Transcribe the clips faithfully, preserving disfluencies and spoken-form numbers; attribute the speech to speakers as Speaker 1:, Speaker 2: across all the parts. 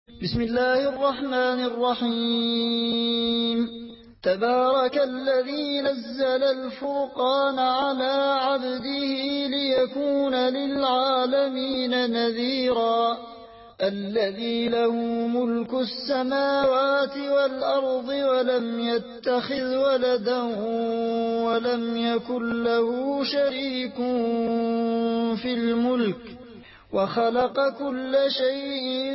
Speaker 1: بسم الله الرحمن الرحيم. تبارك الذي نزل الفرقان على عبده ليكون للعالمين نذيرا. الذي له ملك السماوات والأرض ولم يتخذ ولدا ولم يكن له شريك في الملك وخلق كل شيء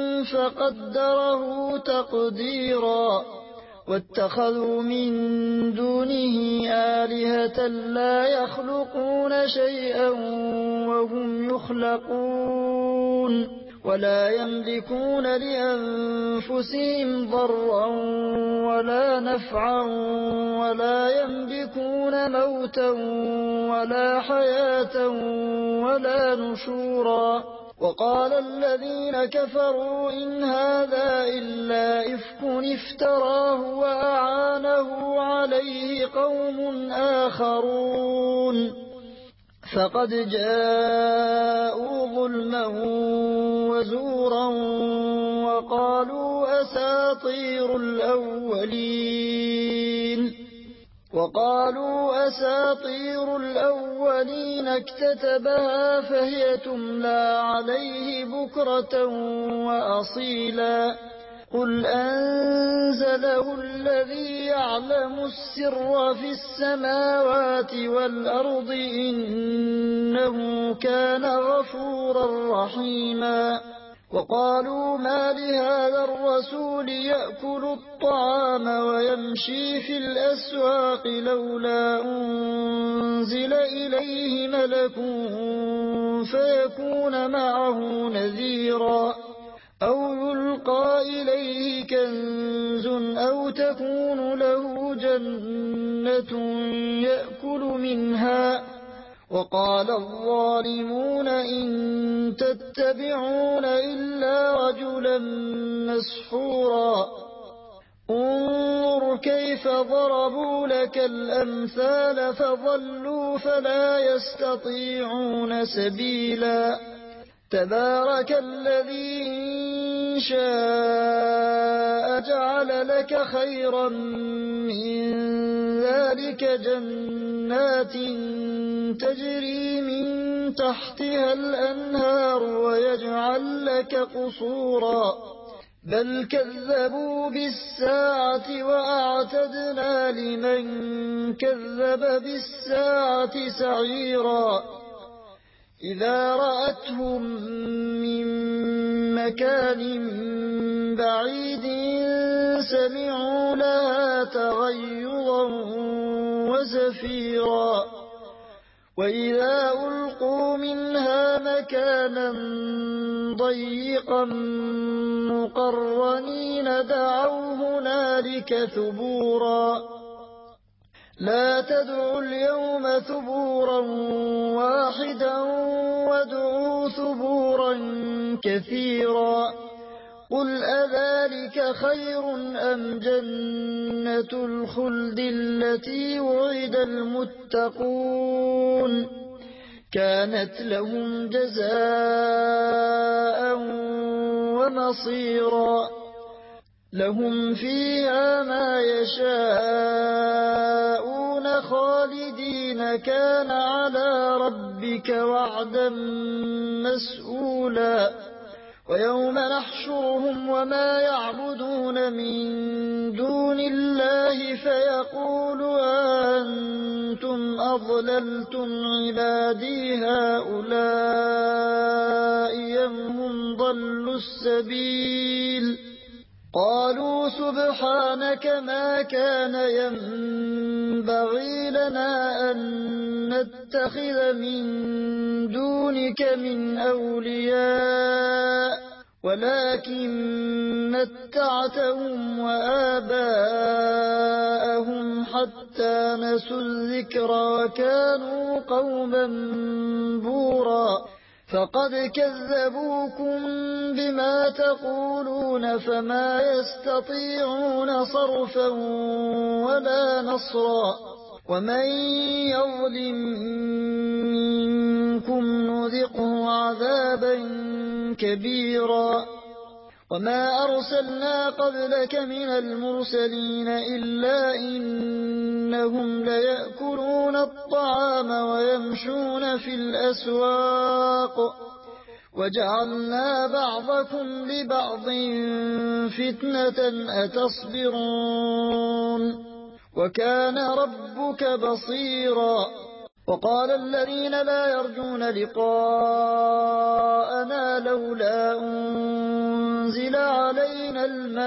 Speaker 1: فقدره تقديرا. واتخذوا من دونه آلهة لا يخلقون شيئا وهم يخلقون ولا يملكون لأنفسهم ضرا ولا نفعا ولا يملكون موتا ولا حياة ولا نشورا. وقال الذين كفروا إن هذا إلا إفك افتراه وأعانه عليه قوم آخرون فقد جاءوا ظلما وزورا وقالوا أساطير الأولين وقالوا أساطير الأولين اكتتبها فهي تملى عليه بكرة وأصيلا. قل أنزله الذي يعلم السر في السماوات والأرض إنه كان غفورا رحيما. وقالوا ما لهذا الرسول يأكل الطعام ويمشي في الأسواق لولا أنزل إليه ملك فيكون معه نذيرا أو يلقى إليه كنز أو تكون له جنة يأكل منها. وقال الظالمون إن تتبعون إلا رجلا مسحورا. انظر كيف ضربوا لك الأمثال فضلوا فلا يستطيعون سبيلا. تبارك الذي إن شاء جعل لك خيرا من ذلك جنات تجري من تحتها الأنهار ويجعل لك قصورا بل كذبوا بالساعة وأعتدنا لمن كذب بالساعة سعيرا. إذا رأتهم من مكان بعيد سمعوا لها تغيظا وزفيرا وإذا ألقوا منها مكانا ضيقا مقرنين دعوا هنالك ثبورا. لا تدعوا اليوم ثبورا واحدا وادعوا ثبورا كثيرا. قل أذلك خير أم جنة الخلد التي وعد المتقون كانت لهم جزاء ومصيرا. لهم فيها ما يشاءون خالدين كان على ربك وعدا مسئولا. ويوم نحشرهم وما يعبدون من دون الله فيقول أنتم أضللتم عبادي هؤلاء أم هم ضلوا السبيل. قالوا سبحانك ما كان ينبغي لنا أن نتخذ من دونك من أولياء ولكن متعتهم وآباءهم حتى نسوا الذكر وكانوا قوما بورا. فقد كذبوكم بما تقولون فما يستطيعون صرفا ولا نصرا. ومن يظلم منكم نذقه عذابا كبيرا. وما أرسلنا قبلك من المرسلين إلا إنهم ليأكلون الطعام ويمشون في الأسواق وجعلنا بعضكم لبعض فتنة أتصبرون وكان ربك بصيرا. وقال الذين لا يرجون لقاءنا لولا أنزل علينا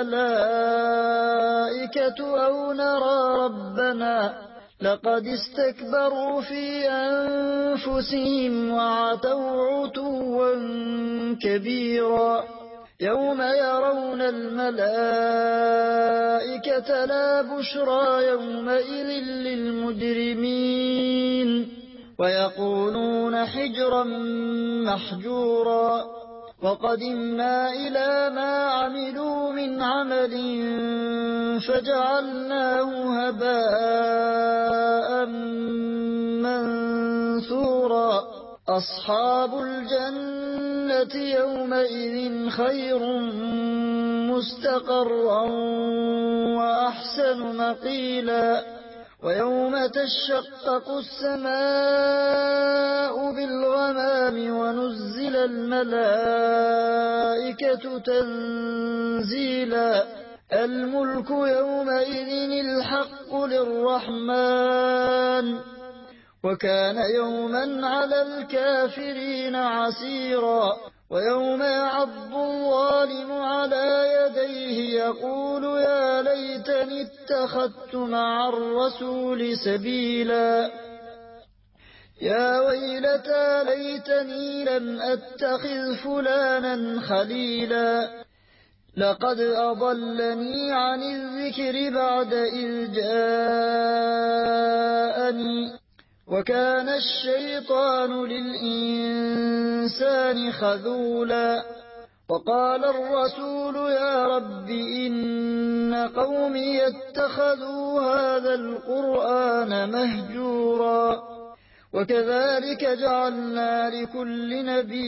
Speaker 1: الملائكة أو نرى ربنا لقد استكبروا في أنفسهم وعتوا عتوا كبيرا. يوم يرون الملائكة لا بشرى يومئذ للمجرمين ويقولون حجرا محجورا. وقدمنا إلى ما عملوا من عمل فجعلناه هباء منثورا. أصحاب الجنة يومئذ خير مستقرا وأحسن مقيلا. ويوم تشقق السماء بالغمام ونزل الملائكة تنزيلا. الملك يومئذ الحق للرحمن وكان يوما على الكافرين عسيرا. ويوم يعض الظالم على يديه يقول يا ليتني اتخذت مع الرسول سبيلا. يا ويلتى ليتني لم أتخذ فلانا خليلا لقد أضلني عن الذكر بعد إذ جاءني وكان الشيطان للإنسان خذولا. وقال الرسول يا رب إن قومي اتخذوا هذا القرآن مهجورا. وكذلك جعلنا لكل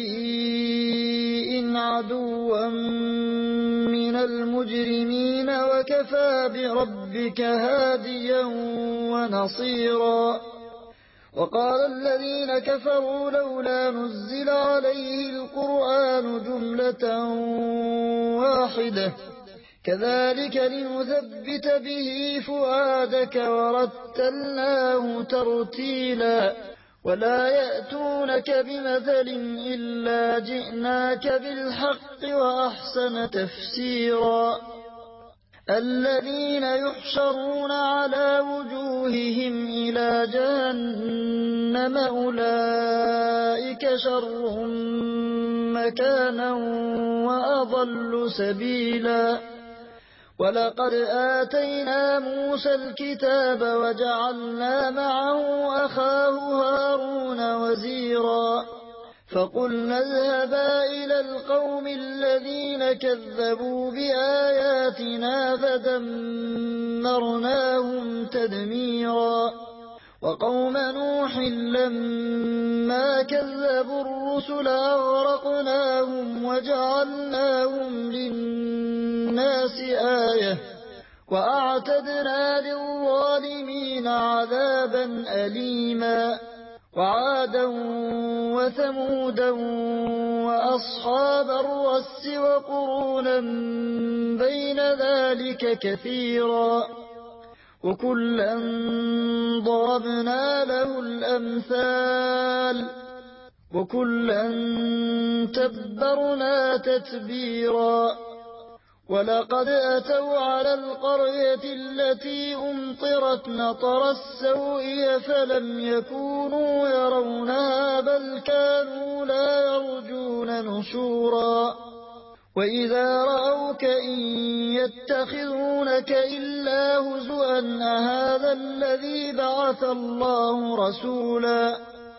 Speaker 1: نبي عدوا من المجرمين وكفى بربك هاديا ونصيرا. وقال الذين كفروا لولا نزل عليه القرآن جملة واحدة كذلك لنثبت به فؤادك ورتلناه ترتيلا. ولا يأتونك بمثل إلا جئناك بالحق وأحسن تفسيرا. الذين يحشرون على وجوههم إلى جهنم أولئك شر مكانا وأضل سبيلا. ولقد آتينا موسى الكتاب وجعلنا معه أخاه هارون وزيرا. فقلنا اذهبا إلى القوم الذين كذبوا بآياتنا فدمرناهم تدميرا. وقوم نوح لما كذبوا الرسل أغرقناهم وجعلناهم للناس آية وأعتدنا للظالمين عذابا أليما. وعادا وثمودا وأصحاب الرس وقرونا بين ذلك كثيرا. وكلا ضربنا له الأمثال وكلا تبرنا تتبيرا. ولقد أتوا على القرية التي أمطرت مطر السوء فلم يكونوا يرونها بل كانوا لا يرجون نشورا. وإذا رأوك إن يتخذونك إلا هزوا أهذا الذي بعث الله رسولا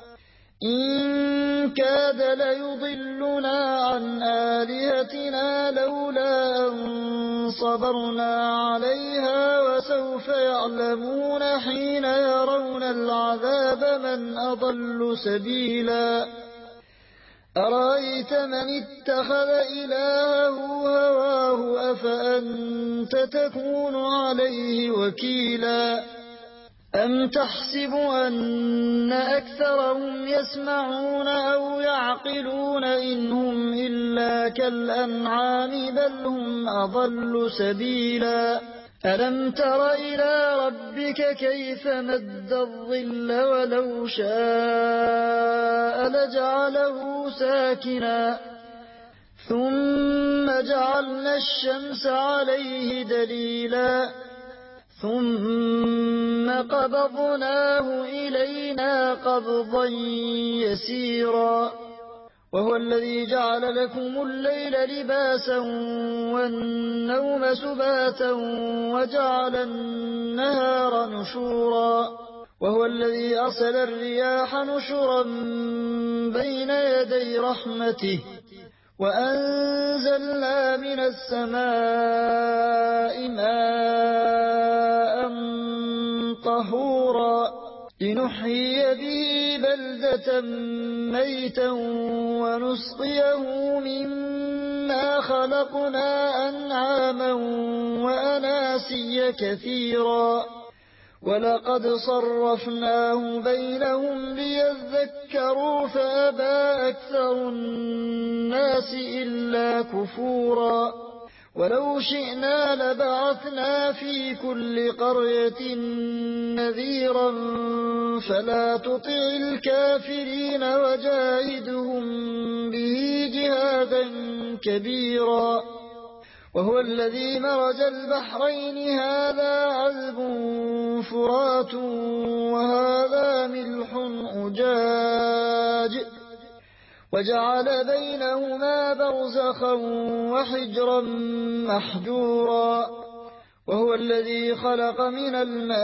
Speaker 1: إن كاد ليضلنا عن آلهتنا لولا أن صبرنا عليها وسوف يعلمون حين يرون العذاب من أضل سبيلا. أرأيت من اتخذ إلهه هواه أفأنت تكون عليه وكيلا أم تحسب أن أكثرهم يسمعون أو يعقلون إن هم إلا كالأنعام بل هم أضل سبيلا ألم تر إلى ربك كيف مد الظل ولو شاء لجعله ساكنا ثم جعلنا الشمس عليه دليلا ثم قبضناه إلينا قبضا يسيرا وهو الذي جعل لكم الليل لباسا والنوم سباتا وجعل النهار نشورا وهو الذي أرسل الرياح نشرا بين يدي رحمته وأنزلنا من السماء ماء طهورا لنحيي به بلدة ميتا ونسقيه مما خلقنا أنعاما وأناسيا كثيرا ولقد صرفناه بينهم ليذكروا فأبى أكثر الناس إلا كفورا ولو شئنا لبعثنا في كل قرية نذيرا فلا تطع الكافرين وجاهدهم به جهادا كبيرا وهو الذي مرج البحرين هذا عذب فرات وهذا ملح أجاج وجعل بينهما برزخا وحجرا محجورا وهو الذي خلق من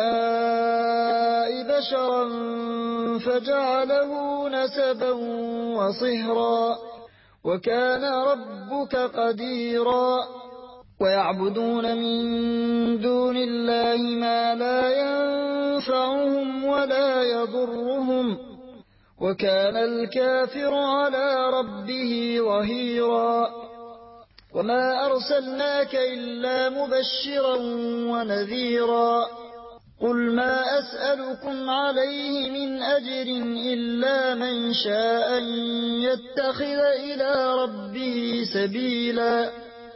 Speaker 1: الماء بشرا فجعله نسبا وصهرا وكان ربك قديرا ويعبدون من دون الله ما لا ينفعهم ولا يضرهم وكان الكافر على ربه ظهيرا وما أرسلناك إلا مبشرا ونذيرا قل ما أسألكم عليه من أجر إلا من شاء أن يتخذ إلى ربه سبيلا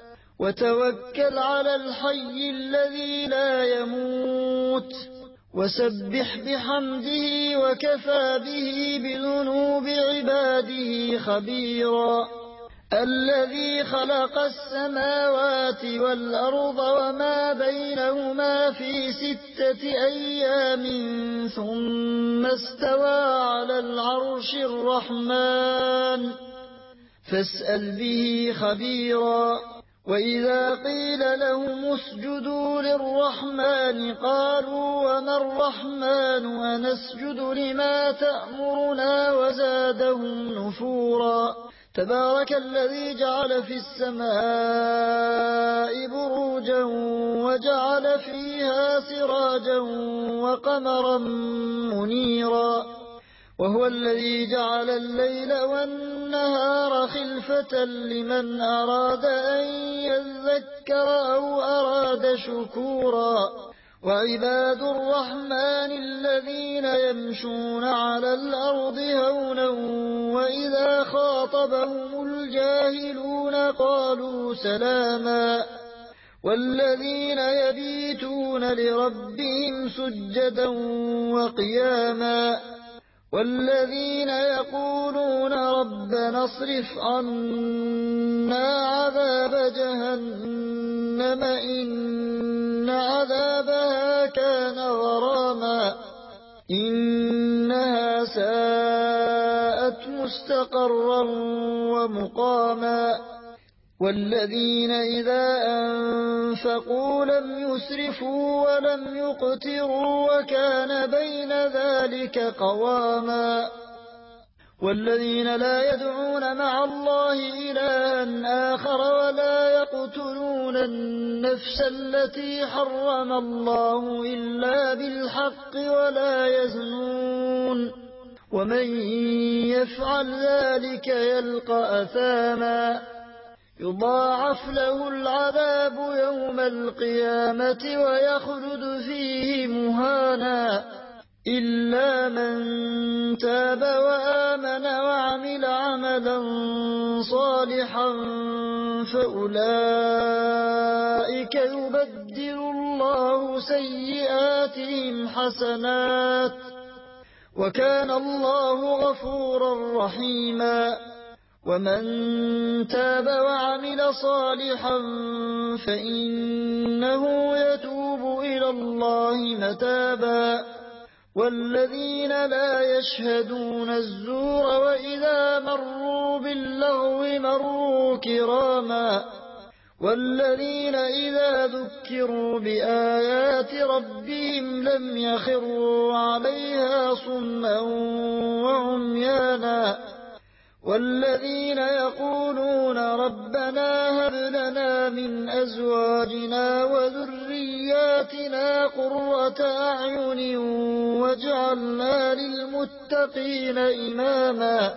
Speaker 1: وتوكل على الحي الذي لا يموت وسبح بحمده وكفى به بذنوب عباده خبيرا الذي خلق السماوات والأرض وما بينهما في ستة أيام ثم استوى على العرش الرحمن فاسأل به خبيرا وإذا قيل لهم اسجدوا للرحمن قالوا وما الرحمن ونسجد لما تأمرنا وزادهم نفورا تبارك الذي جعل في السماء بروجا وجعل فيها سراجا وقمرا منيرا وهو الذي جعل الليل والنهار خلفة لمن أراد أن يذكر أو أراد شكورا وعباد الرحمن الذين يمشون على الأرض هونا وإذا خاطبهم الجاهلون قالوا سلاما والذين يبيتون لربهم سجدا وقياما والذين يقولون ربنا اصرف عنا عذاب جهنم إن عذابها كان غراما إنها ساءت مستقرا ومقاما والذين إذا أنفقوا لم يسرفوا ولم يقتروا وكان بين ذلك قواما والذين لا يدعون مع الله إلها آخر ولا يقتلون النفس التي حرم الله إلا بالحق ولا يزنون ومن يفعل ذلك يلقى أثاما يضاعف له العذاب يوم القيامة ويخلد فيه مهانا إلا من تاب وآمن وعمل عملا صالحا فأولئك يبدل الله سيئاتهم حسنات وكان الله غفورا رحيما ومن تاب وعمل صالحا فإنه يتوب إلى الله متابا والذين لا يشهدون الزور وإذا مروا باللغو مروا كراما والذين إذا ذكروا بآيات ربهم لم يخروا عليها صما وعميانا والذين يقولون ربنا هب لنا من أزواجنا وذرياتنا قرة أعين واجعلنا للمتقين إماما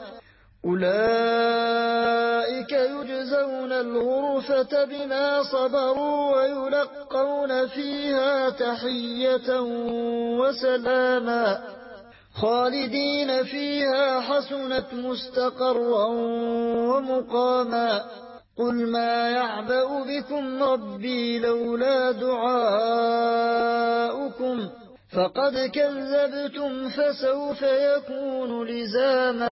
Speaker 1: أولئك يجزون الغرفة بما صبروا ويلقون فيها تحية وسلاما خالدين فيها حسنت مستقرا ومقاما قل ما يعبأ بكم ربي لولا دعاؤكم فقد كذبتم فسوف يكون لزاما